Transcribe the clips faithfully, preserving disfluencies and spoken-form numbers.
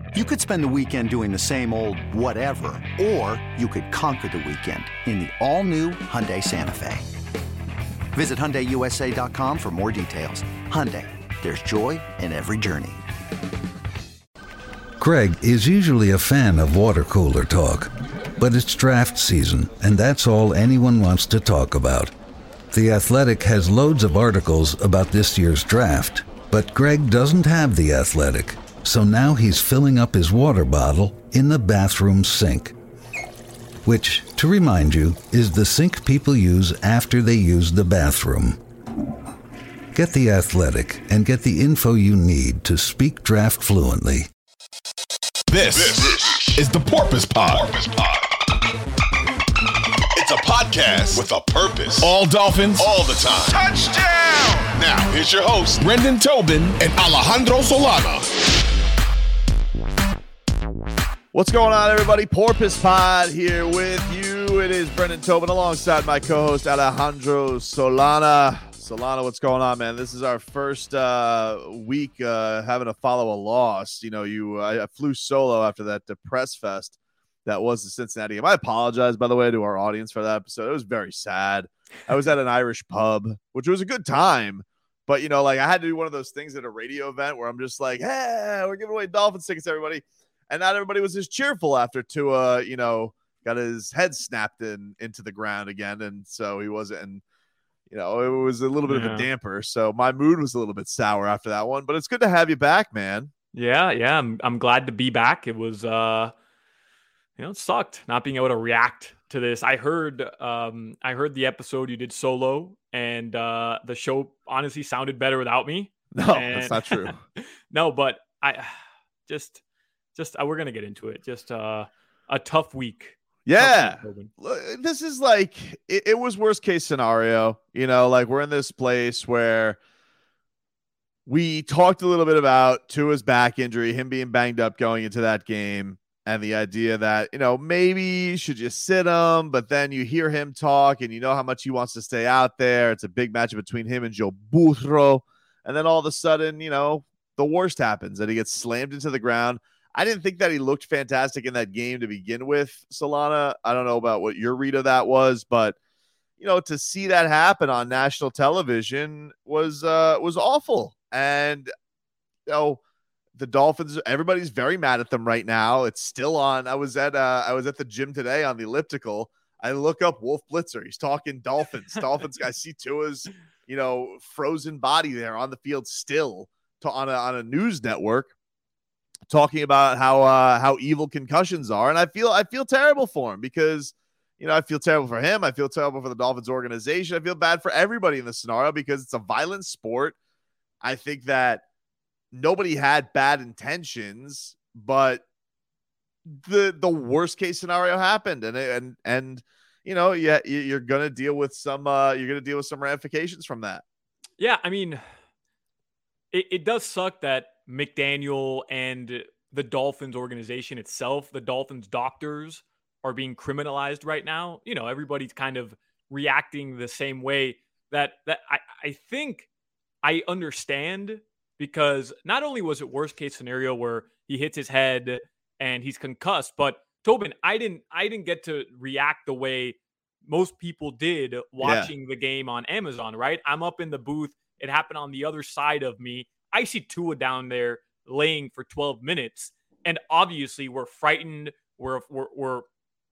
You could spend the weekend doing the same old whatever, or you could conquer the weekend in the all-new Hyundai Santa Fe. Visit Hyundai U S A dot com for more details. Hyundai, there's joy in every journey. Greg is usually a fan of water cooler talk, but it's draft season, and that's all anyone wants to talk about. The Athletic has loads of articles about this year's draft, but Greg doesn't have The Athletic. So now he's filling up his water bottle in the bathroom sink, which, to remind you, is the sink people use after they use the bathroom. Get The Athletic and get the info you need to speak draft fluently. This, this is the Porpoise Pod. Porpoise Pod. It's a podcast with a purpose. All Dolphins, all the time. Touchdown! Now, here's your host, Brendan Tobin and Alejandro Solana. What's going on, everybody? Porpoise Pod here with you. It is Brendan Tobin alongside my co-host Alejandro Solana. Solana, what's going on, man? This is our first uh, week uh, having to follow a loss. You know, you I, I flew solo after that Depress Fest that was the Cincinnati game. I apologize, by the way, to our audience for that episode. It was very sad. I was at an Irish pub, which was a good time. But, you know, like I had to do one of those things at a radio event where I'm just like, hey, we're giving away Dolphins tickets, everybody. And not everybody was as cheerful after Tua, you know, got his head snapped in into the ground again. And so he wasn't, and, you know, it was a little bit yeah. of a damper. So my mood was a little bit sour after that one, but it's good to have you back, man. Yeah. Yeah. I'm, I'm glad to be back. It was, uh, you know, it sucked not being able to react to this. I heard, um, I heard the episode you did solo, and uh, the show honestly sounded better without me. No, and, that's not true. No, but I just, Just uh, we're gonna get into it. Just uh, a tough week. Yeah, tough week, this is like it, it was worst case scenario. You know, like we're in this place where we talked a little bit about Tua's back injury, him being banged up going into that game, and the idea that, you know, maybe you should just sit him. But then you hear him talk, and you know how much he wants to stay out there. It's a big matchup between him and Joe Burrow, and then all of a sudden, you know, the worst happens, and he gets slammed into the ground. I didn't think that he looked fantastic in that game to begin with, Solana. I don't know about what your read of that was, but, you know, to see that happen on national television was uh, was awful. And, you know, the Dolphins, everybody's very mad at them right now. It's still on. I was at uh, I was at the gym today on the elliptical. I look up Wolf Blitzer. He's talking Dolphins. Dolphins. I see Tua's, you know, frozen body there on the field still to, on a on a news network, talking about how uh, how evil concussions are. And I feel I feel terrible for him because, you know, I feel terrible for him. I feel terrible for the Dolphins organization. I feel bad for everybody in this scenario because it's a violent sport. I think that nobody had bad intentions, but the the worst case scenario happened, and and and you know, yeah, you're gonna deal with some uh, you're gonna deal with some ramifications from that. Yeah, I mean, it, it does suck that McDaniel and the Dolphins organization itself, the Dolphins doctors, are being criminalized right now. You know, everybody's kind of reacting the same way that that I, I think I understand, because not only was it worst case scenario where he hits his head and he's concussed, but Tobin, I didn't I didn't get to react the way most people did watching yeah. the game on Amazon, right? I'm up in the booth. It happened on the other side of me. I see Tua down there laying for twelve minutes, and obviously we're frightened. We're, we're, we're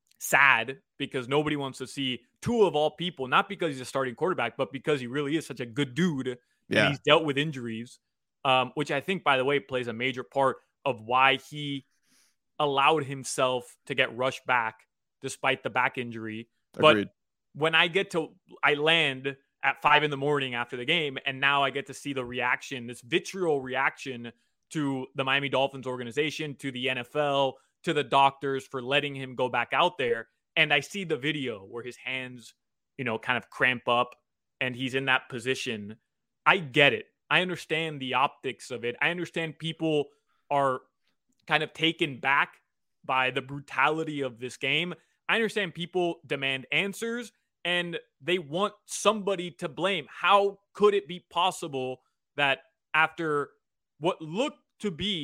sad because nobody wants to see Tua, of all people, not because he's a starting quarterback, but because he really is such a good dude. Yeah. And he's dealt with injuries, um, which I think, by the way, plays a major part of why he allowed himself to get rushed back despite the back injury. Agreed. But when I get to, I land at five in the morning after the game, and now I get to see the reaction, this vitriol reaction to the Miami Dolphins organization, to the N F L, to the doctors for letting him go back out there. And I see the video where his hands, you know, kind of cramp up and he's in that position. I get it. I understand the optics of it. I understand people are kind of taken back by the brutality of this game. I understand people demand answers and they want somebody to blame. How could it be possible that after what looked to be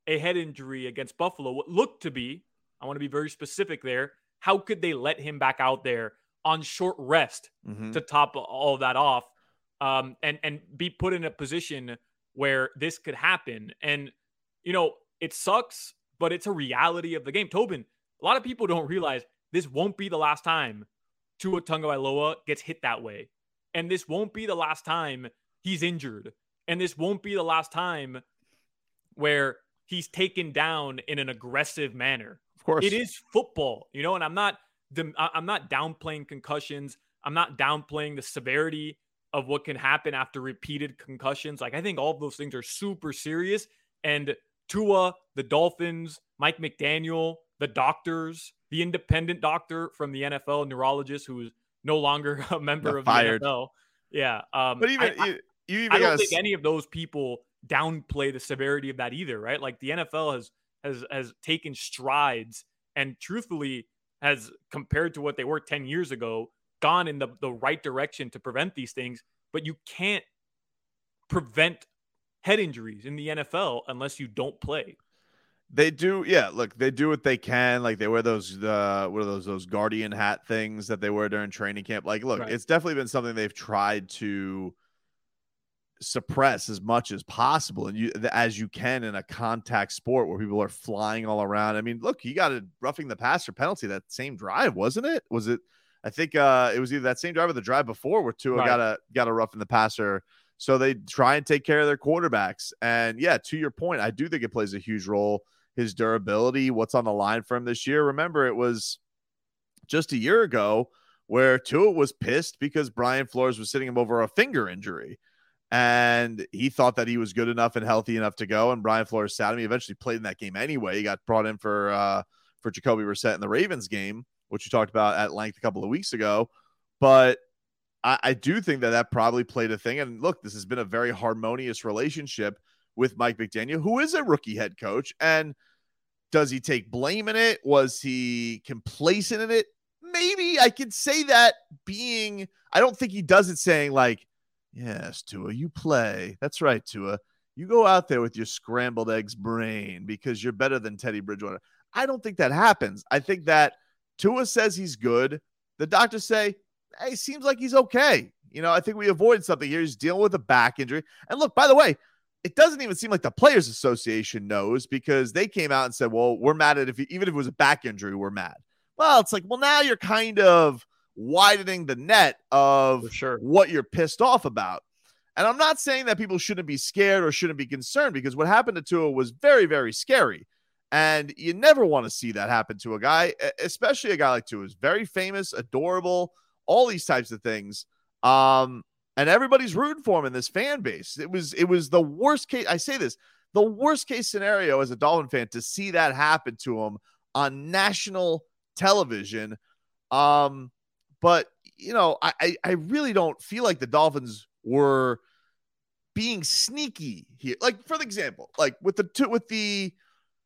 a head injury against Buffalo, what looked to be, I want to be very specific there, how could they let him back out there on short rest mm-hmm. to top all of that off um, and, and be put in a position where this could happen? And, you know, it sucks, but it's a reality of the game. Tobin, a lot of people don't realize this won't be the last time Tua Tagovailoa gets hit that way. And this won't be the last time he's injured. And this won't be the last time where he's taken down in an aggressive manner. Of course. It is football, you know, and I'm not I'm not downplaying concussions. I'm not downplaying the severity of what can happen after repeated concussions. Like, I think all of those things are super serious. And Tua, the Dolphins, Mike McDaniel, the doctors, the independent doctor from the N F L, neurologist who is no longer a member of fired. the N F L. Yeah. Um, but even I, you, you even I don't gotta... think any of those people downplay the severity of that either, right? Like, the N F L has has has taken strides and truthfully has, compared to what they were ten years ago, gone in the, the right direction to prevent these things. But you can't prevent head injuries in the N F L unless you don't play. They do, yeah. Look, they do what they can. Like, they wear those, uh, what are those, those guardian hat things that they wear during training camp. Like, look, right. It's definitely been something they've tried to suppress as much as possible, and you, as you can in a contact sport where people are flying all around. I mean, look, he got a roughing the passer penalty that same drive, wasn't it? Was it? I think uh, it was either that same drive or the drive before where Tua right. got a got a roughing the passer. So they try and take care of their quarterbacks. And yeah, to your point, I do think it plays a huge role. His durability, what's on the line for him this year. Remember, it was just a year ago where Tua was pissed because Brian Flores was sitting him over a finger injury. And he thought that he was good enough and healthy enough to go. And Brian Flores sat him. He eventually played in that game anyway. He got brought in for uh, for Jacoby Brissett in the Ravens game, which we talked about at length a couple of weeks ago. But I, I do think that that probably played a thing. And look, this has been a very harmonious relationship with Mike McDaniel, who is a rookie head coach. And does he take blame in it? Was he complacent in it? Maybe I could say that being, I don't think he does it saying like, yes, Tua, you play. That's right, Tua. You go out there with your scrambled eggs brain because you're better than Teddy Bridgewater. I don't think that happens. I think that Tua says he's good. The doctors say, hey, seems like he's okay. You know, I think we avoided something here. He's dealing with a back injury. And look, by the way, it doesn't even seem like the Players Association knows, because they came out and said, well, we're mad at if he, even if it was a back injury, we're mad. Well, it's like, well, now you're kind of widening the net of sure. what you're pissed off about. And I'm not saying that people shouldn't be scared or shouldn't be concerned, because what happened to Tua was very, very scary. And you never want to see that happen to a guy, especially a guy like Tua, who's very famous, adorable, all these types of things. Um, and everybody's rooting for him in this fan base. It was, it was the worst case. I say this, the worst case scenario as a Dolphin fan to see that happen to him on national television. Um, But, you know, I, I really don't feel like the Dolphins were being sneaky here. Like, for example, like with the with the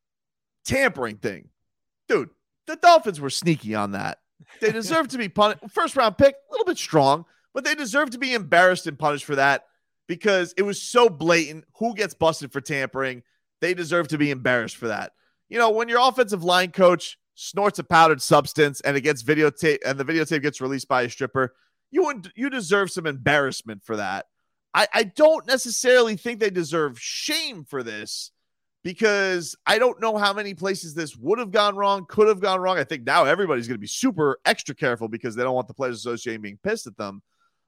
tampering thing, dude, the Dolphins were sneaky on that. They deserve to be punished. First round pick, a little bit strong, but they deserve to be embarrassed and punished for that because it was so blatant. Who gets busted for tampering? They deserve to be embarrassed for that. You know, when your offensive line coach snorts a powdered substance and it gets videotape and the videotape gets released by a stripper, you would, you deserve some embarrassment for that. I, I don't necessarily think they deserve shame for this, because I don't know how many places this would have gone wrong, could have gone wrong. I think now everybody's going to be super extra careful because they don't want the Players Association being pissed at them.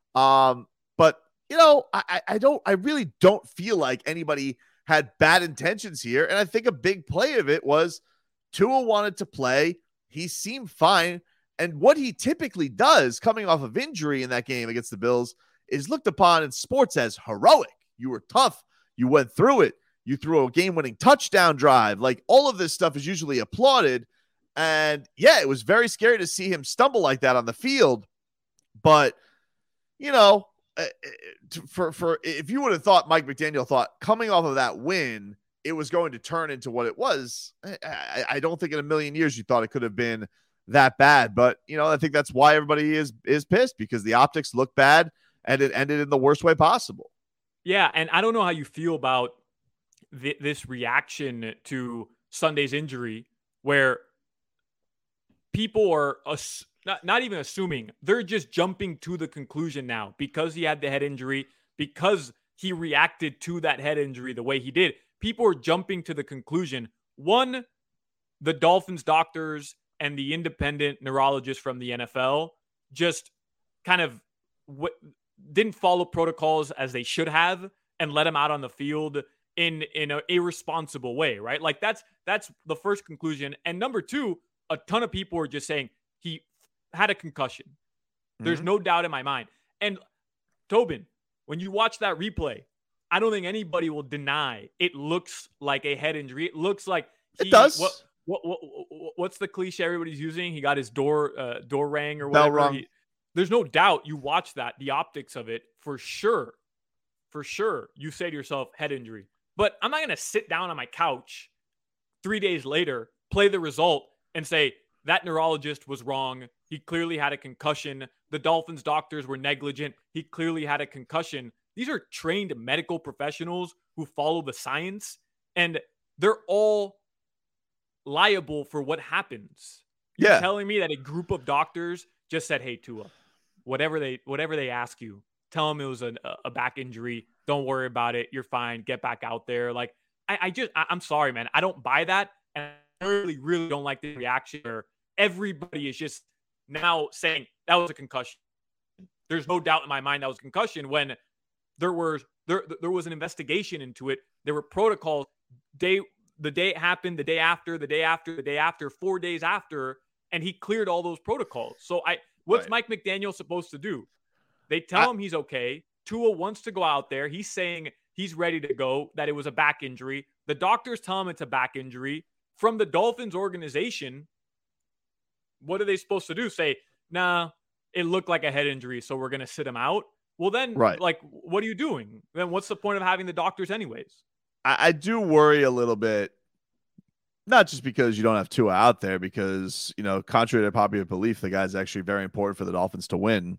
Um, but you know, I, I don't, I really don't feel like anybody had bad intentions here. And I think a big play of it was Tua wanted to play. He seemed fine. And what he typically does coming off of injury in that game against the Bills is looked upon in sports as heroic. You were tough. You went through it. You threw a game-winning touchdown drive. Like, all of this stuff is usually applauded. And yeah, it was very scary to see him stumble like that on the field. But, you know, for, for if you would have thought Mike McDaniel thought coming off of that win, it was going to turn into what it was, I, I don't think in a million years you thought it could have been that bad. But, you know, I think that's why everybody is is pissed, because the optics look bad and it ended in the worst way possible. Yeah, and I don't know how you feel about th- this reaction to Sunday's injury where people are ass- not, not even assuming, they're just jumping to the conclusion now because he had the head injury, because he reacted to that head injury the way he did. People are jumping to the conclusion. One, the Dolphins doctors and the independent neurologists from the N F L just kind of w- didn't follow protocols as they should have and let him out on the field in, in an irresponsible way, right? Like that's that's the first conclusion. And number two, a ton of people are just saying he had a concussion. Mm-hmm. There's no doubt in my mind. And Tobin, when you watch that replay, I don't think anybody will deny it looks like a head injury. It looks like he, it does. What, what, what, what's the cliche everybody's using? He got his door uh, door rang or whatever. Bell rung. He, there's no doubt you watch that, the optics of it, for sure. For sure, you say to yourself, head injury. But I'm not going to sit down on my couch three days later, play the result, and say, that neurologist was wrong. He clearly had a concussion. The Dolphins doctors were negligent. He clearly had a concussion. These are trained medical professionals who follow the science, and they're all liable for what happens. You're yeah. telling me that a group of doctors just said, hey, Tua, whatever they whatever they ask you, tell them it was a, a back injury. Don't worry about it. You're fine. Get back out there. Like, I, I just, I, I'm sorry, man. I don't buy that. And I really, really don't like the reaction where everybody is just now saying that was a concussion. There's no doubt in my mind that was a concussion when there was there there was an investigation into it. There were protocols. Day the day it happened, the day after, the day after, the day after, four days after, and he cleared all those protocols. So I, what's right. Mike McDaniel supposed to do? They tell I, him he's okay. Tua wants to go out there. He's saying he's ready to go, that it was a back injury. The doctors tell him it's a back injury. From the Dolphins organization, what are they supposed to do? Say, nah, it looked like a head injury, so we're going to sit him out? Well, then, right. like, what are you doing? Then what's the point of having the doctors anyways? I, I do worry a little bit, not just because you don't have Tua out there, because, you know, contrary to popular belief, the guy's actually very important for the Dolphins to win.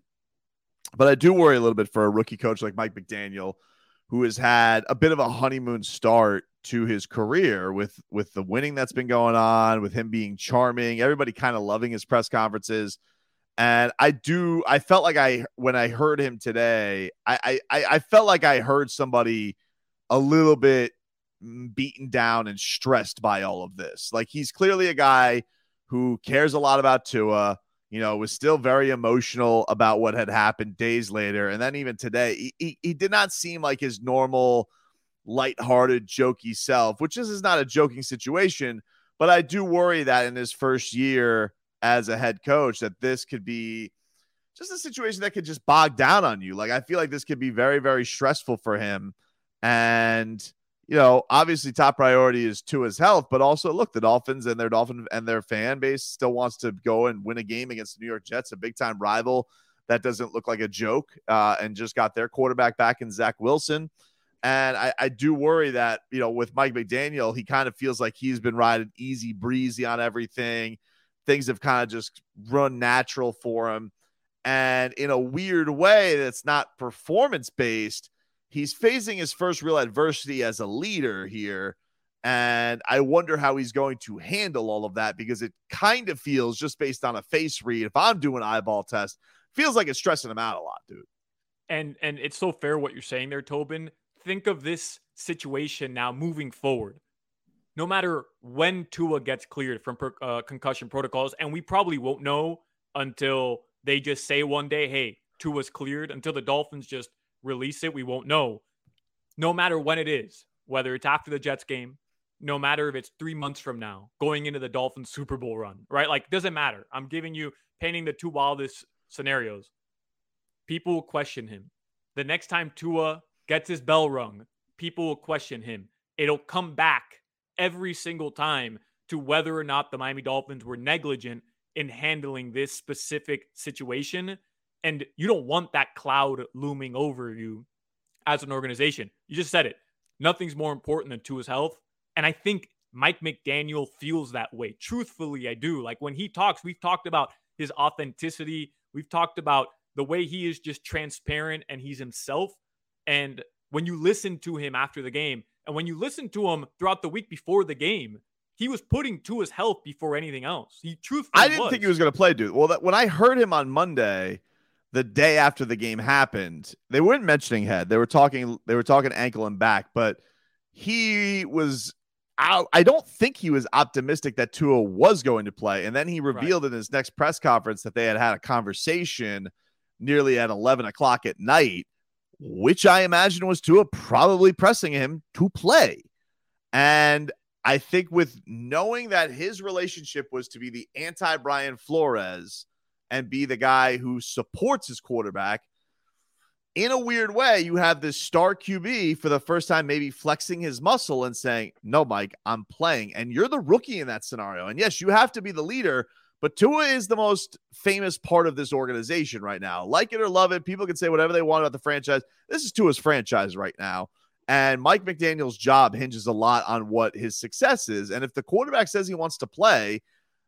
But I do worry a little bit for a rookie coach like Mike McDaniel, who has had a bit of a honeymoon start to his career with, with the winning that's been going on, with him being charming, everybody kind of loving his press conferences. And I do, I felt like I, when I heard him today, I, I, I felt like I heard somebody a little bit beaten down and stressed by all of this. Like, he's clearly a guy who cares a lot about Tua, you know, was still very emotional about what had happened days later. And then even today, he, he, he did not seem like his normal lighthearted, jokey self, which is, is not a joking situation. But I do worry that in his first year as a head coach, that this could be just a situation that could just bog down on you. Like, I feel like this could be very, very stressful for him. And, you know, obviously top priority is Tua's health, but also look, the Dolphins and their Dolphin and their fan base still wants to go and win a game against the New York Jets, a big time rival that doesn't look like a joke, uh, and just got their quarterback back in Zach Wilson. And I, I do worry that, you know, with Mike McDaniel, he kind of feels like he's been riding easy breezy on everything. Things have kind of just run natural for him. And in a weird way that's not performance-based, he's facing his first real adversity as a leader here. And I wonder how he's going to handle all of that, because it kind of feels, just based on a face read, if I'm doing an eyeball test, feels like it's stressing him out a lot, dude. And and it's so fair what you're saying there, Tobin. Think of this situation now moving forward. No matter when Tua gets cleared from per, uh, concussion protocols, and we probably won't know until they just say one day, hey, Tua's cleared, until the Dolphins just release it, we won't know. No matter when it is, whether it's after the Jets game, no matter if it's three months from now, going into the Dolphins Super Bowl run, right? Like, doesn't matter. I'm giving you, painting the two wildest scenarios. People will question him. The next time Tua gets his bell rung, people will question him. It'll come back every single time to whether or not the Miami Dolphins were negligent in handling this specific situation. And you don't want that cloud looming over you as an organization. You just said it. Nothing's more important than Tua's health. And I think Mike McDaniel feels that way. Truthfully, I do. Like, when he talks, we've talked about his authenticity. We've talked about the way he is just transparent and he's himself. And when you listen to him after the game, And when you listen to him throughout the week before the game, he was putting Tua's health before anything else. He truthfully I didn't was. think he was going to play, dude. Well, that, when I heard him on Monday, the day after the game happened, they weren't mentioning head. They were talking. They were talking ankle and back, but he was out. I don't think he was optimistic that Tua was going to play. And then he revealed right. in his next press conference that they had had a conversation nearly at eleven o'clock at night, which I imagine was Tua probably pressing him to play. And I think with knowing that his relationship was to be the anti-Brian Flores and be the guy who supports his quarterback, in a weird way, you have this star Q B for the first time maybe flexing his muscle and saying, no, Mike, I'm playing. And you're the rookie in that scenario. And yes, you have to be the leader, but Tua is the most famous part of this organization right now. Like it or love it, people can say whatever they want about the franchise. This is Tua's franchise right now. And Mike McDaniel's job hinges a lot on what his success is. And if the quarterback says he wants to play,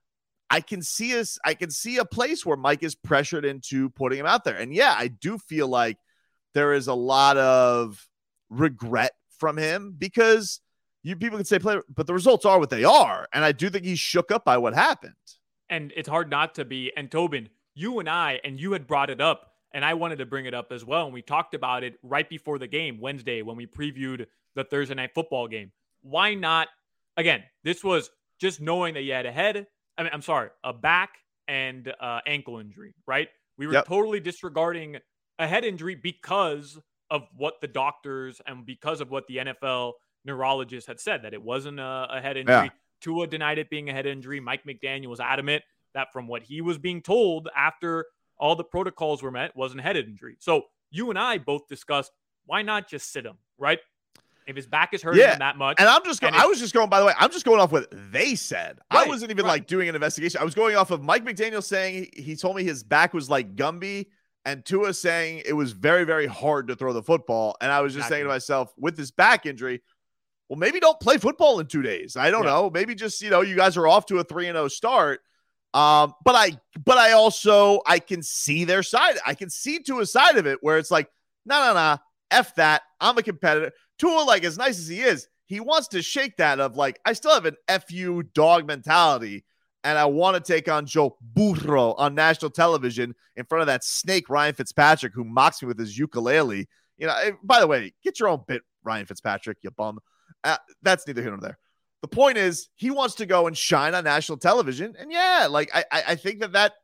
I can see us, I can see a place where Mike is pressured into putting him out there. And yeah, I do feel like there is a lot of regret from him because you people can say play, but the results are what they are. And I do think he's shook up by what happened. And it's hard not to be. And Tobin, you and I, and you had brought it up, and I wanted to bring it up as well. And we talked about it right before the game, Wednesday, when we previewed the Thursday night football game. Why not? Again, this was just knowing that you had a head. I mean, I'm sorry, a back and uh, ankle injury, right? We were yep. totally disregarding a head injury because of what the doctors and because of what the N F L neurologist had said, that it wasn't a, a head injury. Yeah. Tua denied it being a head injury. Mike McDaniel was adamant that from what he was being told after all the protocols were met, wasn't a head injury. So you and I both discussed, why not just sit him, right? If his back is hurting yeah. him that much. And I'm just going, I was just going, by the way, I'm just going off what they said. Right, I wasn't even right. like doing an investigation. I was going off of Mike McDaniel saying, he, he told me his back was like Gumby, and Tua saying it was very, very hard to throw the football. And I was just exactly. saying to myself, with this back injury, well, maybe don't play football in two days. I don't yeah. know. Maybe just, you know, you guys are off to a three and oh start. Um, but I, but I also, I can see their side. I can see Tua's side of it where it's like, no, no, no, F that. I'm a competitor. Tua, like, as nice as he is, he wants to shake that of like, I still have an F you dog mentality, and I want to take on Joe Burrow on national television in front of that snake Ryan Fitzpatrick who mocks me with his ukulele. You know, by the way, get your own bit, Ryan Fitzpatrick, you bum. Uh, that's neither here nor there. The point is, he wants to go and shine on national television. And yeah, like, I, I think that that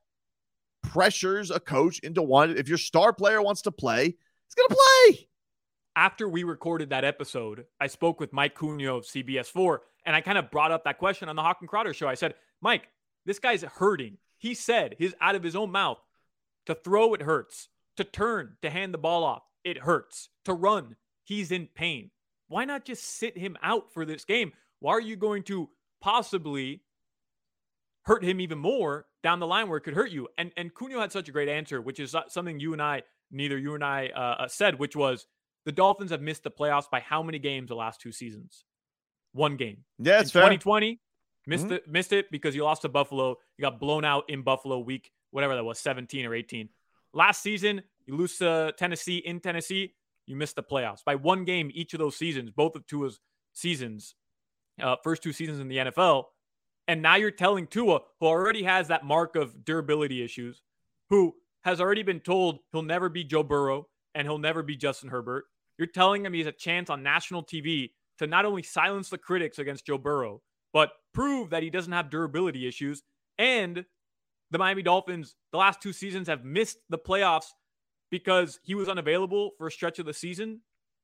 pressures a coach into one. If your star player wants to play, he's going to play. After we recorded that episode, I spoke with Mike Cunha of C B S four, and I kind of brought up that question on the Hawk and Crowder show. I said, Mike, this guy's hurting. He said his out of his own mouth, to throw, it hurts. To turn, to hand the ball off, it hurts. To run, he's in pain. Why not just sit him out for this game? Why are you going to possibly hurt him even more down the line where it could hurt you? And and Cunha had such a great answer, which is something you and I, neither you and I uh, said, which was, the Dolphins have missed the playoffs by how many games the last two seasons? One game. Yeah, it's in fair. twenty twenty, missed mm-hmm. it, missed it because you lost to Buffalo. You got blown out in Buffalo week, whatever that was, seventeen or eighteen. Last season, you lose to Tennessee in Tennessee. You missed the playoffs by one game each of those seasons, both of Tua's seasons, uh, first two seasons in the N F L. And now you're telling Tua, who already has that mark of durability issues, who has already been told he'll never be Joe Burrow and he'll never be Justin Herbert. You're telling him he has a chance on national T V to not only silence the critics against Joe Burrow, but prove that he doesn't have durability issues. And the Miami Dolphins, the last two seasons, have missed the playoffs because he was unavailable for a stretch of the season.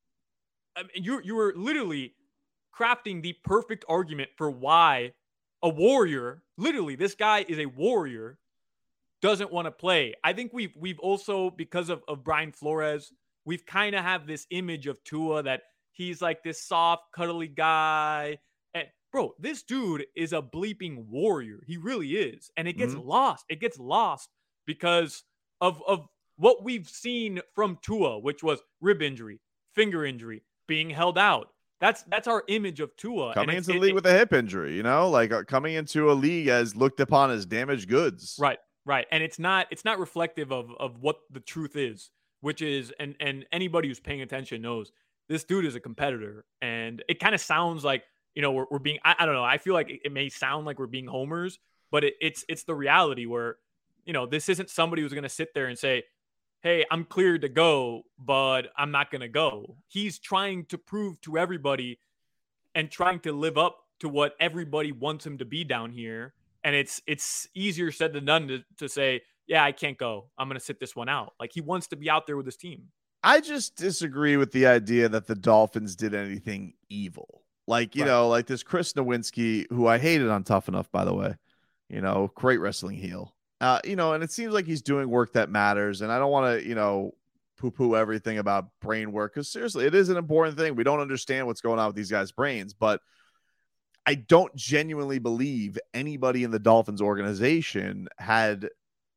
I mean, you, you were literally crafting the perfect argument for why a warrior, literally, this guy is a warrior, doesn't want to play. I think we've we've also, because of, of Brian Flores, we've kind of have this image of Tua that he's like this soft, cuddly guy. And bro, this dude is a bleeping warrior. He really is. And it gets mm-hmm. lost. It gets lost because of, of what we've seen from Tua, which was rib injury, finger injury, being held out. That's that's our image of Tua. Coming and into the it, league it, with a hip injury, you know, like uh, coming into a league as looked upon as damaged goods. Right, right. And it's not it's not reflective of, of what the truth is, which is, and, and anybody who's paying attention knows, this dude is a competitor. And it kind of sounds like, you know, we're, we're being, I, I don't know. I feel like it, it may sound like we're being homers, but it, it's, it's the reality where, you know, this isn't somebody who's going to sit there and say, hey, I'm cleared to go, but I'm not going to go. He's trying to prove to everybody and trying to live up to what everybody wants him to be down here. And it's, it's easier said than done to, to say, yeah, I can't go. I'm going to sit this one out. Like, he wants to be out there with his team. I just disagree with the idea that the Dolphins did anything evil. Like, you right. know, like this Chris Nowinski, who I hated on Tough Enough, by the way, you know, great wrestling heel. Uh, you know, and it seems like he's doing work that matters. And I don't want to, you know, poo-poo everything about brain work, because seriously, it is an important thing. We don't understand what's going on with these guys' brains, but I don't genuinely believe anybody in the Dolphins organization had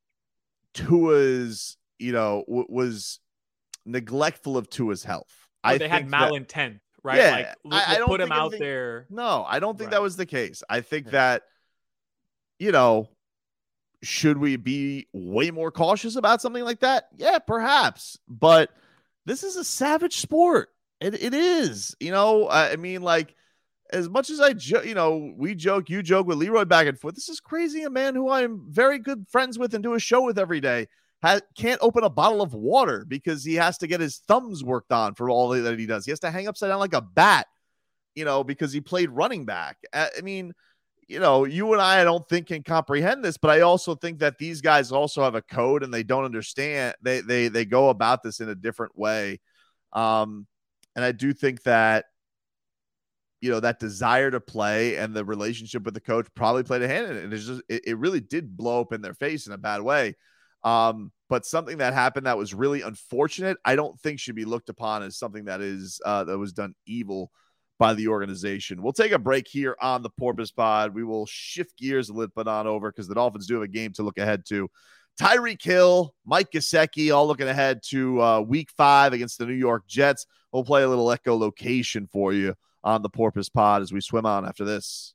Tua's, you know, w- was neglectful of Tua's health. Oh, I they think had malintent, that, right? Yeah, like I, I don't put him out anything, there. No, I don't think right. that was the case. I think yeah. that, you know, should we be way more cautious about something like that? Yeah, perhaps. But this is a savage sport. It it is. You know, I mean, like, as much as I, jo- you know, we joke, you joke with Leroy back and forth. This is crazy. A man who I'm very good friends with and do a show with every day has, can't open a bottle of water because he has to get his thumbs worked on for all that he does. He has to hang upside down like a bat, you know, because he played running back. I mean, you know, you and I, I don't think can comprehend this, but I also think that these guys also have a code and they don't understand. They, they, they go about this in a different way. Um, and I do think that, you know, that desire to play and the relationship with the coach probably played a hand in it. And it's just, it, it really did blow up in their face in a bad way. Um, but something that happened that was really unfortunate, I don't think should be looked upon as something that is, uh, that was done evil by the organization. We'll take a break here on the Porpoise Pod. We will shift gears a little bit on over because the Dolphins do have a game to look ahead to. Tyreek Hill, Mike Gesicki, all looking ahead to uh, week five against the New York Jets. We'll play a little echolocation for you on the Porpoise Pod as we swim on after this.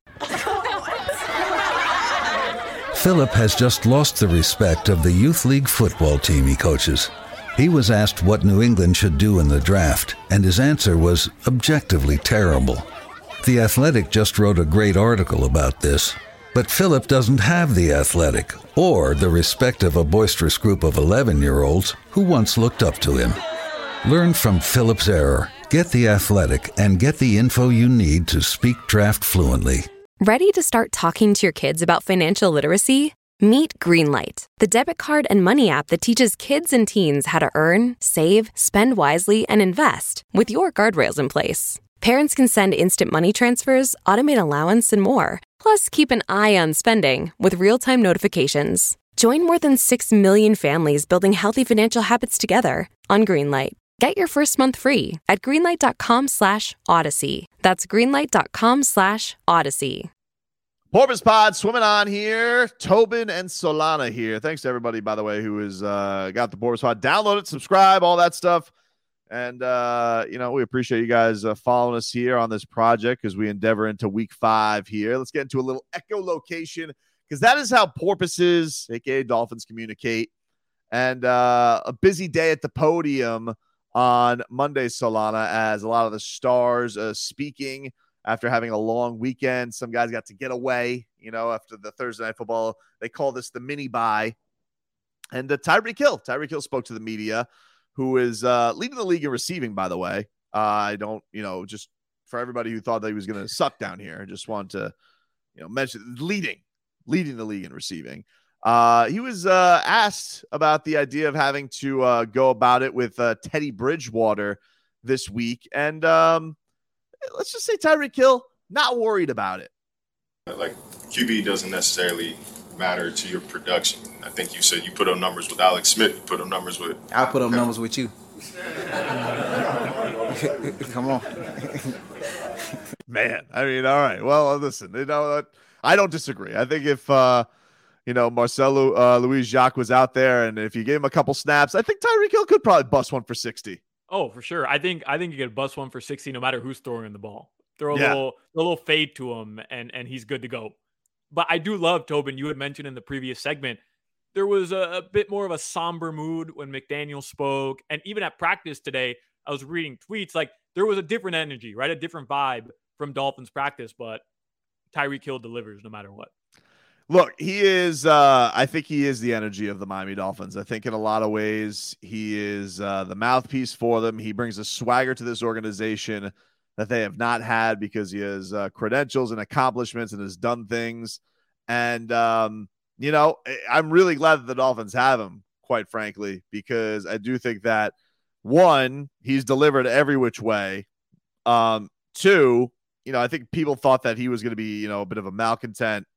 Philip has just lost the respect of the youth league football team he coaches. He was asked what New England should do in the draft, and his answer was objectively terrible. The Athletic just wrote a great article about this, but Philip doesn't have the Athletic or the respect of a boisterous group of eleven-year-olds who once looked up to him. Learn from Philip's error, get the Athletic, and get the info you need to speak draft fluently. Ready to start talking to your kids about financial literacy? Meet Greenlight, the debit card and money app that teaches kids and teens how to earn, save, spend wisely, and invest with your guardrails in place. Parents can send instant money transfers, automate allowance, and more. Plus, keep an eye on spending with real-time notifications. Join more than six million families building healthy financial habits together on Greenlight. Get your first month free at greenlight.com slash odyssey. That's greenlight.com slash odyssey. Porpoise Pod swimming on here. Tobin and Solana here. Thanks to everybody, by the way, who has uh, got the Porpoise Pod. Download it, subscribe, all that stuff. And, uh, you know, we appreciate you guys uh, following us here on this project as we endeavor into week five here. Let's get into a little echolocation because that is how porpoises, a k a dolphins, communicate. And uh, a busy day at the podium on Monday, Solana, as a lot of the stars uh, speaking after having a long weekend. Some guys got to get away, you know, after the Thursday Night Football. They call this the mini bye. And uh, Tyreek Hill. Tyreek Hill spoke to the media, who is uh, leading the league in receiving, by the way. Uh, I don't, you know, just for everybody who thought that he was going to suck down here, I just want to, you know, mention leading, leading the league in receiving. Uh, he was uh, asked about the idea of having to uh, go about it with uh, Teddy Bridgewater this week. And um, let's just say Tyreek Hill, not worried about it. Like, Q B doesn't necessarily matter to your production. I think you said you put up numbers with Alex Smith, you put up numbers with... I put up numbers with you. Come on. Man, I mean, all right. Well, listen, you know, I don't disagree. I think if... Uh, You know, Marcelo uh, Luis Jacques was out there, and if you gave him a couple snaps, I think Tyreek Hill could probably bust one for sixty. Oh, for sure. I think I think you could bust one for sixty no matter who's throwing the ball. Throw a yeah. little a little fade to him, and and he's good to go. But I do love, Tobin, you had mentioned in the previous segment, there was a, a bit more of a somber mood when McDaniel spoke, and even at practice today, I was reading tweets. Like there was a different energy, right? A different vibe from Dolphins practice, but Tyreek Hill delivers no matter what. Look, he is, uh, I think he is the energy of the Miami Dolphins. I think in a lot of ways, he is uh, the mouthpiece for them. He brings a swagger to this organization that they have not had because he has uh, credentials and accomplishments and has done things. And, um, you know, I'm really glad that the Dolphins have him, quite frankly, because I do think that, one, he's delivered every which way. Um, two, you know, I think people thought that he was going to be, you know, a bit of a malcontent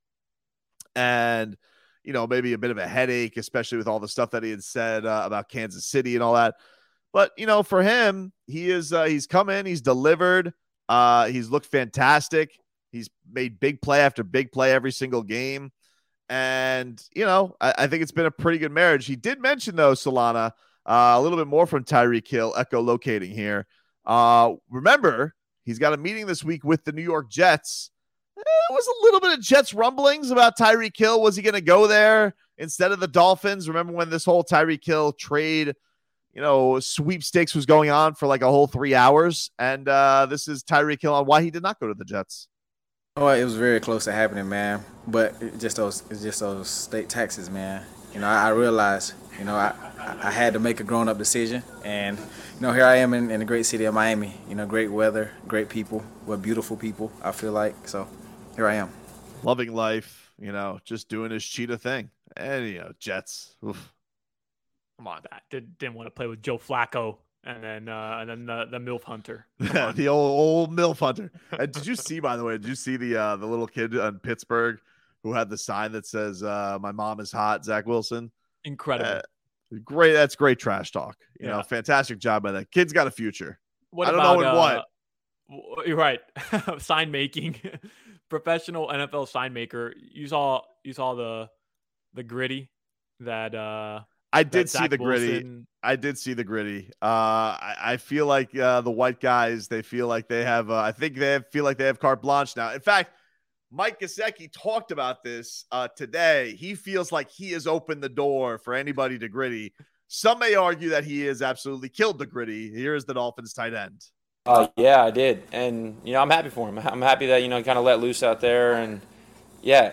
and, you know, maybe a bit of a headache, especially with all the stuff that he had said uh, about Kansas City and all that. But, you know, for him, he is uh, he's come in, he's delivered. Uh, he's looked fantastic. He's made big play after big play every single game. And, you know, I, I think it's been a pretty good marriage. He did mention, though, Solana, uh, a little bit more from Tyreek Hill, echolocating here. Uh, remember, he's got a meeting this week with the New York Jets. There was a little bit of Jets rumblings about Tyreek Hill. Was he going to go there instead of the Dolphins? Remember when this whole Tyreek Hill trade, you know, sweepstakes was going on for like a whole three hours? And uh, this is Tyreek Hill on why he did not go to the Jets. Oh, it was very close to happening, man. But it just those, it's just those state taxes, man. You know, I, I realized, you know, I, I had to make a grown-up decision. And, you know, here I am in, in the great city of Miami. You know, great weather, great people. We're beautiful people, I feel like. So here I am. Loving life, you know, just doing his cheetah thing. And, you know, Jets. Oof. Come on. That did, didn't want to play with Joe Flacco and then uh, and then the, the MILF Hunter. The old, old MILF Hunter. And did you see, by the way, did you see the uh, the little kid in Pittsburgh who had the sign that says, uh, my mom is hot, Zach Wilson? Incredible. Uh, great. That's great trash talk. You yeah. know, fantastic job by that. Kid's got a future. What I don't about, know in uh, what. You're right. Sign making. Professional N F L sign maker. You saw you saw the the gritty that uh I did that see Zach the gritty. Wilson... I did see the gritty. Uh, I, I feel like uh, the white guys, they feel like they have, uh, I think they have, feel like they have carte blanche now. In fact, Mike Gesicki talked about this uh, today. He feels like he has opened the door for anybody to gritty. Some may argue that he has absolutely killed the gritty. Here is the Dolphins tight end. Uh, yeah, I did. And, you know, I'm happy for him. I'm happy that, you know, he kind of let loose out there. And, yeah.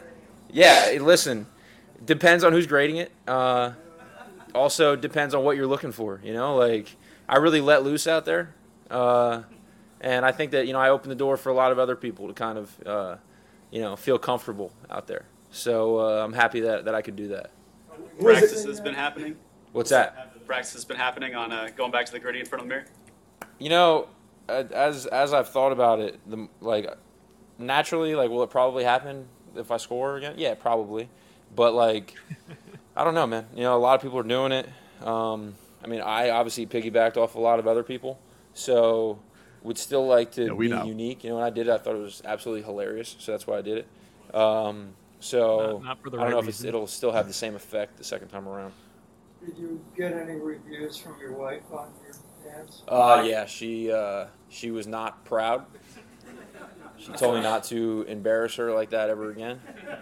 Yeah, listen, depends on who's grading it. Uh, also depends on what you're looking for, you know. Like, I really let loose out there. Uh, and I think that, you know, I opened the door for a lot of other people to kind of, uh, you know, feel comfortable out there. So uh, I'm happy that, that I could do that. Practice has been happening. What's that? Practice has been happening on uh, going back to the gritty in front of the mirror. You know, as as I've thought about it, the, like naturally, like will it probably happen if I score again? Yeah, probably. But like, I don't know, man. You know, a lot of people are doing it. Um, I mean, I obviously piggybacked off a lot of other people, so would still like to yeah, we be know. unique. You know, when I did it, I thought it was absolutely hilarious, so that's why I did it. Um, so Not, not for the I don't right know if reason. it's, it'll still have the same effect the second time around. Did you get any reviews from your wife on your dance? Uh, yeah, she uh, she was not proud. She told me not to embarrass her like that ever again.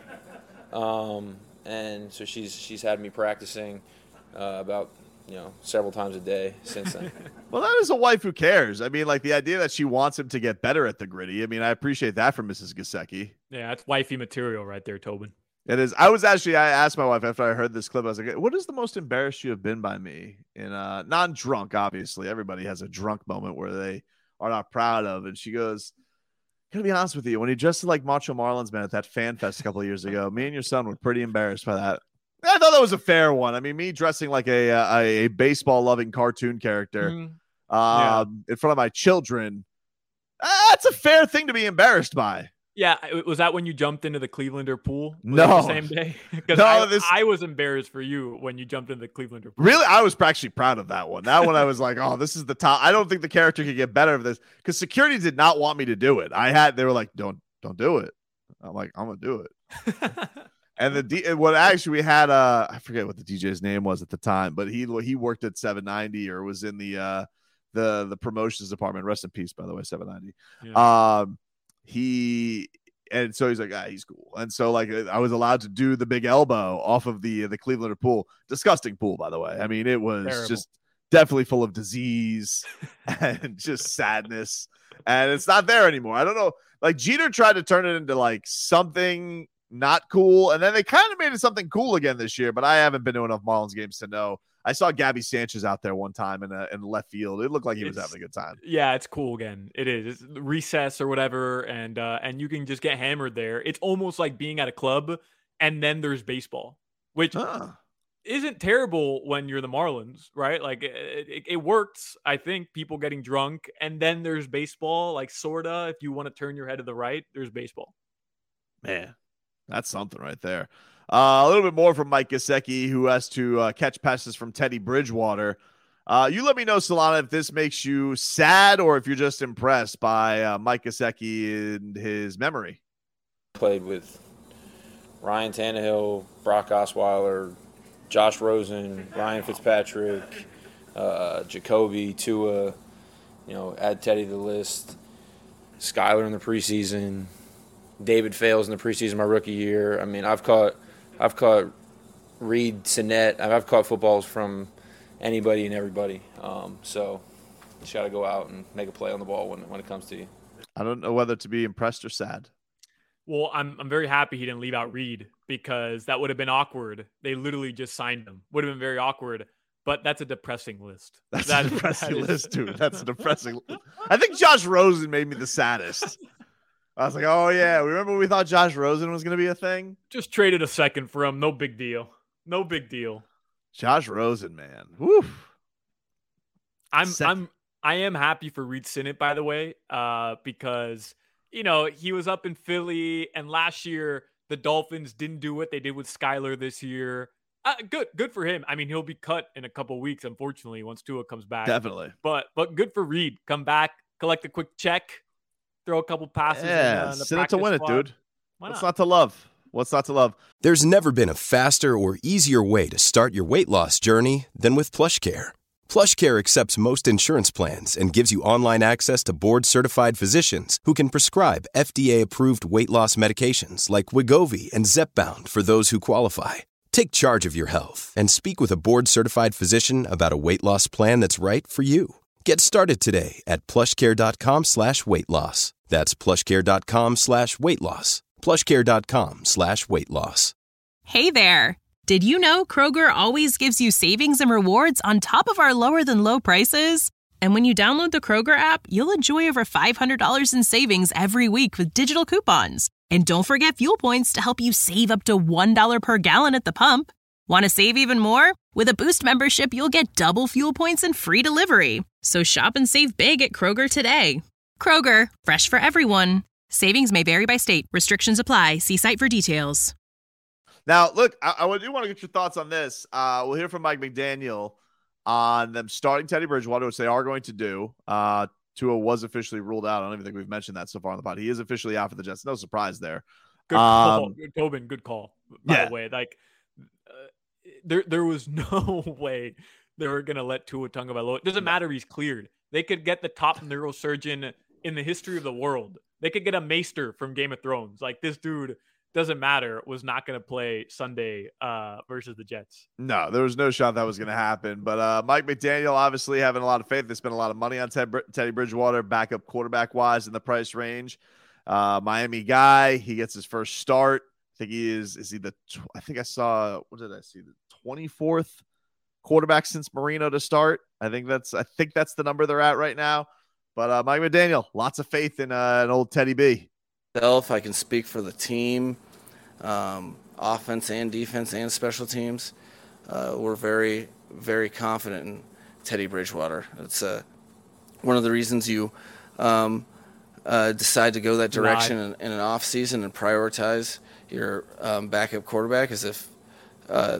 Um, and so she's she's had me practicing uh, about you know several times a day since then. Well, that is a wife who cares. I mean, like the idea that she wants him to get better at the gritty. I mean, I appreciate that from Missus Gesicki. Yeah, that's wifey material right there, Tobin. It is. I was actually, I asked my wife after I heard this clip, I was like, what is the most embarrassed you have been by me? And uh, non-drunk, obviously. Everybody has a drunk moment where they are not proud of. And she goes, gotta be honest with you, when he dressed like Macho Marlin's man at that fan fest a couple of years ago, me and your son were pretty embarrassed by that. I thought that was a fair one. I mean, me dressing like a a, a baseball-loving cartoon character Mm, um, yeah. in front of my children, uh, that's a fair thing to be embarrassed by. Yeah, it- was that when you jumped into the Clevelander pool? Was No. it the same day? Because No, I, this- I was embarrassed for you when you jumped into the Clevelander pool. Really, I was actually proud of that one. That one, I was like, "Oh, this is the top." I don't think the character could get better of this because security did not want me to do it. I had, they were like, "Don't, don't do it." I'm like, "I'm gonna do it." And the D, what actually we had, uh, I forget what the D J's name was at the time, but he he worked at seven ninety or was in the uh, the the promotions department. Rest in peace, by the way, seven ninety. Yeah. Um, he. And so he's like, ah, he's cool. And so, like, I was allowed to do the big elbow off of the the Clevelander pool. Disgusting pool, by the way. I mean, it was Terrible. just definitely full of disease and just sadness. And it's not there anymore. I don't know. Like Jeter tried to turn it into like something not cool. And then they kind of made it something cool again this year, but I haven't been to enough Marlins games to know. I saw Gabby Sanchez out there one time in a, in left field. It looked like he was it's, having a good time. Yeah, it's cool again. It is. It's recess or whatever, and uh, and you can just get hammered there. It's almost like being at a club, and then there's baseball, which huh. isn't terrible when you're the Marlins, right? Like it, it, it works. I think people getting drunk, and then there's baseball. Like sorta, if you want to turn your head to the right, there's baseball. Man, that's something right there. Uh, a little bit more from Mike Gesicki, who has to uh, catch passes from Teddy Bridgewater. Uh, you let me know, Solana, if this makes you sad or if you're just impressed by uh, Mike Gesicki and his memory. Played with Ryan Tannehill, Brock Osweiler, Josh Rosen, Ryan Fitzpatrick, uh, Jacoby, Tua, you know, add Teddy to the list, Skyler in the preseason, David Fales in the preseason my rookie year. I mean, I've caught I've caught Reed Sinnett. I've caught footballs from anybody and everybody. Um, so you just got to go out and make a play on the ball when when it comes to you. I don't know whether to be impressed or sad. Well, I'm I'm very happy he didn't leave out Reed because that would have been awkward. They literally just signed him. Would have been very awkward. But that's a depressing list. That's that, a depressing that list, dude. That's a depressing list. I think Josh Rosen made me the saddest. I was like, oh, yeah. Remember when we thought Josh Rosen was going to be a thing? Just traded a second for him. No big deal. No big deal. Josh Rosen, man. Woo. I'm Sec- I'm I am happy for Reed Sinnett, by the way, uh, because you know he was up in Philly, and last year the Dolphins didn't do what they did with Skyler this year. Uh, good, good for him. I mean, he'll be cut in a couple weeks, unfortunately, once Tua comes back. Definitely. But but good for Reed. Come back, collect a quick check. Throw a couple passes. Yeah, in, uh, in the send it to win squad. it, dude. Why What's not? not to love? What's not to love? There's never been a faster or easier way to start your weight loss journey than with PlushCare. PlushCare accepts most insurance plans and gives you online access to board-certified physicians who can prescribe F D A-approved weight loss medications like Wegovy and Zepbound for those who qualify. Take charge of your health and speak with a board-certified physician about a weight loss plan that's right for you. Get started today at plushcare.com slash weight loss. That's plushcare.com slash weight loss. plushcare.com slash weight loss. Hey there. Did you know Kroger always gives you savings and rewards on top of our lower than low prices? And when you download the Kroger app, you'll enjoy over five hundred dollars in savings every week with digital coupons. And don't forget fuel points to help you save up to one dollar per gallon at the pump. Want to save even more? With a Boost membership, you'll get double fuel points and free delivery. So shop and save big at Kroger today. Kroger, fresh for everyone. Savings may vary by state. Restrictions apply. See site for details. Now, look, I, I do want to get your thoughts on this. Uh, we'll hear from Mike McDaniel on them starting Teddy Bridgewater, which they are going to do. Uh, Tua was officially ruled out. I don't even think we've mentioned that so far on the pod. He is officially out for the Jets. No surprise there. Good call, um, Tobin. Good call. By yeah. the way, like uh, there, there was no way they were gonna let Tua Tagovailoa. It doesn't matter. He's cleared. They could get the top neurosurgeon in the history of the world. They could get a maester from Game of Thrones. Like this dude. Doesn't matter, was not going to play Sunday uh, versus the Jets. No, there was no shot that was going to happen. But uh, Mike McDaniel obviously having a lot of faith. They spent a lot of money on Ted, Teddy Bridgewater, backup quarterback-wise in the price range. Uh, Miami guy, he gets his first start. I think he is, is he the, I think I saw, what did I see? The twenty-fourth quarterback since Marino to start. I think that's, I think that's the number they're at right now. But uh, Mike McDaniel, lots of faith in uh, an old Teddy B. Self, I can speak for the team, um, offense and defense and special teams. Uh, we're very, very confident in Teddy Bridgewater. It's uh, one of the reasons you um, uh, decide to go that direction in, in an off season and prioritize your um, backup quarterback as if uh,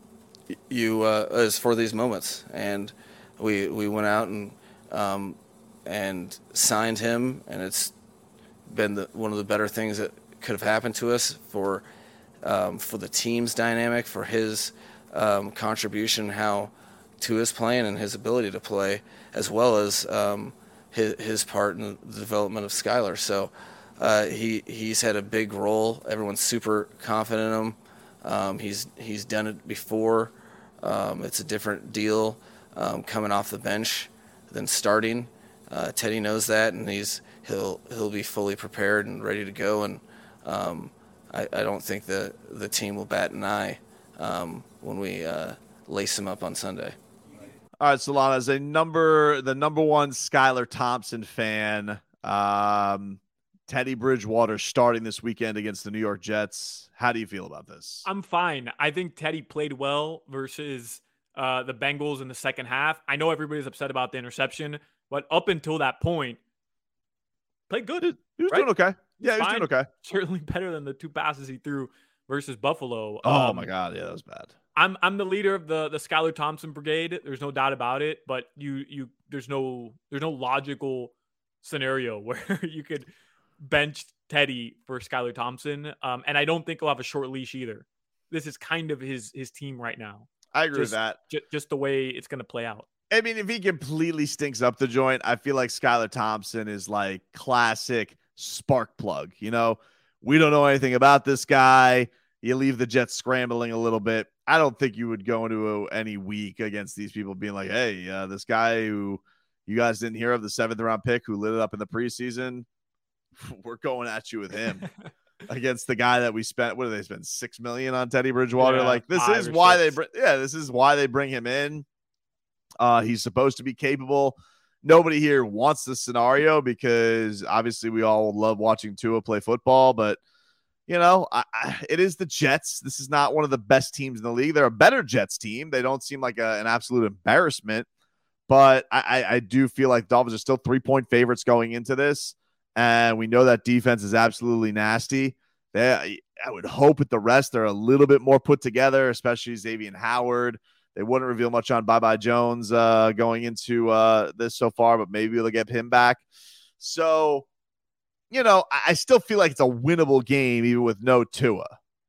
you uh, is for these moments. And we we went out and um, and signed him, and it's been the, one of the better things that could have happened to us for um, for the team's dynamic, for his um, contribution, how to his playing and his ability to play, as well as um, his, his part in the development of Skyler. So uh, he he's had a big role. Everyone's super confident in him. Um, he's he's done it before. Um, it's a different deal, um, coming off the bench than starting. Uh, Teddy knows that, and he's he'll he'll be fully prepared and ready to go. And um, I, I don't think the the team will bat an eye um, when we uh, lace him up on Sunday. All right, Solana, as a number the number one Skylar Thompson fan, um, Teddy Bridgewater starting this weekend against the New York Jets. How do you feel about this? I'm fine. I think Teddy played well versus uh, the Bengals in the second half. I know everybody's upset about the interception, but up until that point, played good. He was right? doing okay. Yeah, he was Fine. doing okay. Certainly better than the two passes he threw versus Buffalo. Oh Um, my God, yeah, that was bad. I'm I'm the leader of the the Skylar Thompson brigade. There's no doubt about it. But you you there's no there's no logical scenario where you could bench Teddy for Skylar Thompson. Um, and I don't think he'll have a short leash either. This is kind of his his team right now. I agree just, with that. J- just the way it's going to play out. I mean, if he completely stinks up the joint, I feel like Skylar Thompson is like classic spark plug. You know, we don't know anything about this guy. You leave the Jets scrambling a little bit. I don't think you would go into a, any week against these people being like, hey, uh, this guy who you guys didn't hear of, the seventh round pick who lit it up in the preseason, we're going at you with him against the guy that we spent. What did they spend? Six million on Teddy Bridgewater. Yeah, like this is why six. they bring. Yeah, this is why they bring him in. Uh, he's supposed to be capable. Nobody here wants this scenario because obviously we all love watching Tua play football, but you know, I, I, it is the Jets. This is not one of the best teams in the league. They're a better Jets team. They don't seem like a, an absolute embarrassment, but I, I, I do feel like Dolphins are still three-point favorites going into this, and we know that defense is absolutely nasty. They, I would hope with the rest they're a little bit more put together, especially Xavier Howard. They wouldn't reveal much on Bye-Bye Jones uh, going into uh, this so far, but maybe they'll get him back. So, you know, I still feel like it's a winnable game even with no Tua.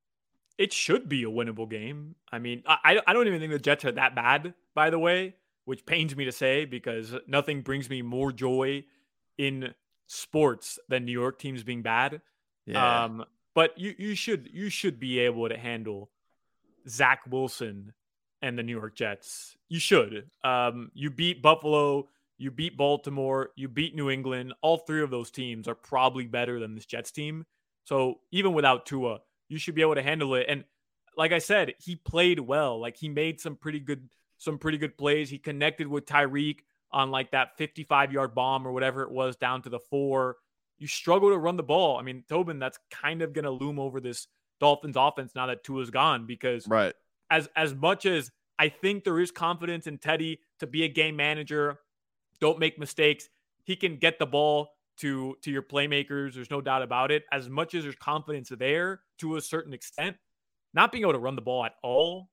It should be a winnable game. I mean, I, I don't even think the Jets are that bad, by the way, which pains me to say because nothing brings me more joy in sports than New York teams being bad. Yeah. Um, but you, you should you should be able to handle Zach Wilson and the New York Jets. You should. Um, you beat Buffalo. You beat Baltimore, you beat New England. All three of those teams are probably better than this Jets team. So even without Tua, you should be able to handle it. And like I said, he played well. Like he made some pretty good, some pretty good plays. He connected with Tyreek on like that fifty-five yard bomb or whatever it was down to the four. You struggle to run the ball. I mean, Tobin, that's kind of going to loom over this Dolphins offense now that Tua's gone because right. as, as much as I think there is confidence in Teddy to be a game manager, don't make mistakes. He can get the ball to, to your playmakers. There's no doubt about it. As much as there's confidence there to a certain extent, not being able to run the ball at all,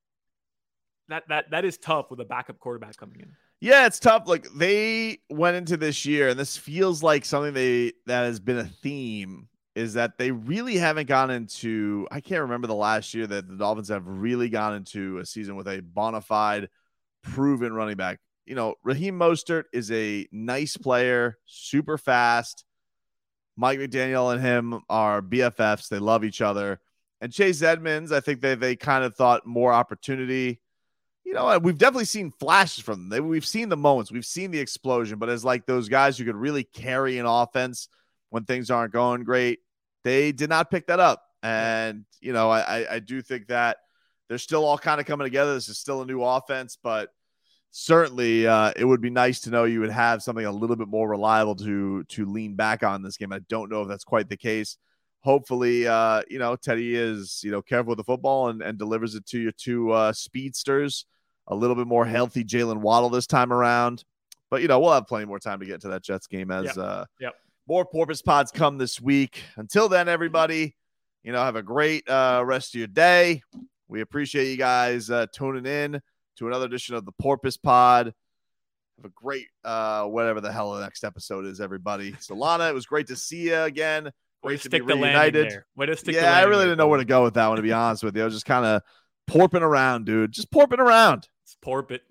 that that that is tough with a backup quarterback coming in. Yeah, it's tough. Like they went into this year, and this feels like something they that has been a theme is that they really haven't gone into. I can't remember the last year that the Dolphins have really gone into a season with a bona fide, proven running back. You know, Raheem Mostert is a nice player, super fast. Mike McDaniel and him are B F Fs. They love each other. And Chase Edmonds, I think they they kind of thought more opportunity. You know, we've definitely seen flashes from them. They, we've seen the moments. We've seen the explosion. But as like those guys who could really carry an offense when things aren't going great, they did not pick that up. And, you know, I, I do think that they're still all kind of coming together. This is still a new offense, but certainly uh, it would be nice to know you would have something a little bit more reliable to to lean back on this game. I don't know if that's quite the case. Hopefully, uh, you know, Teddy is, you know, careful with the football and, and delivers it to your two uh, speedsters. A little bit more healthy Jalen Waddle this time around. But, you know, we'll have plenty more time to get to that Jets game as yep. Uh, yep. more Porpoise Pods come this week. Until then, everybody, you know, have a great uh, rest of your day. We appreciate you guys uh, tuning in to another edition of the Porpoise Pod. Have a great, uh, whatever the hell the next episode is, everybody. Solana, it was great to see you again. Great to be reunited. Way to stick yeah, I really didn't know where to go with that one, to be honest with you. I was just kind of porping around, dude. Just porping around. It's porp it.